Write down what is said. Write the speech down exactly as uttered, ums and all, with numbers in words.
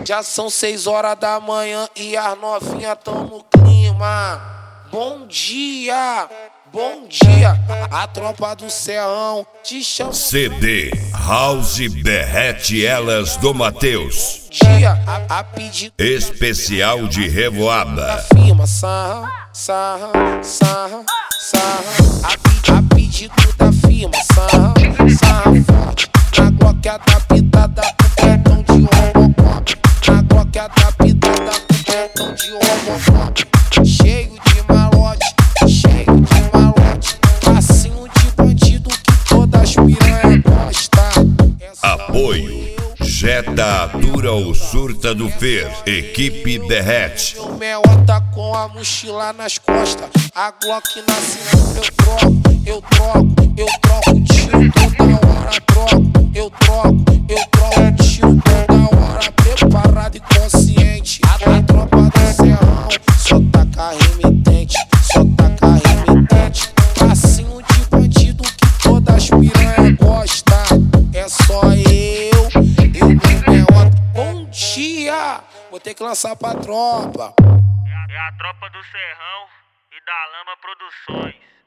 Já são seis horas da manhã e as novinhas tão no clima. Bom dia, bom dia, a tropa do Serrão te chama. C D House derrete elas do Mateus. Dia, a, a pedido especial de revoada. Firma, sarra, sarra, sarra, sarra. A, a pedido da firma, sarra, sarra forte. Na Glock adaptada pro cartão de Robocop. Na Glock adaptada pro cartão de Robocop. Cheio de malote, cheio de malote. Passinho de bandido que todas piranha gosta. Apoio Jetta Atura ou Surta do Fer. Equipe derrete. O meota com a mochila nas costas, a Glock na cintura. Eu troco, eu troco, eu troco tiro toda hora. Troco, eu troco, eu troco tiro toda hora. Preparado e consciente. A tropa do Serrão só taca remitente, só taca remitente. Passinho de bandido que todas piranha gosta. É só eu, eu não meota. Bom dia, vou ter que lançar pra tropa. É a tropa do Serrão e da Lama Produções.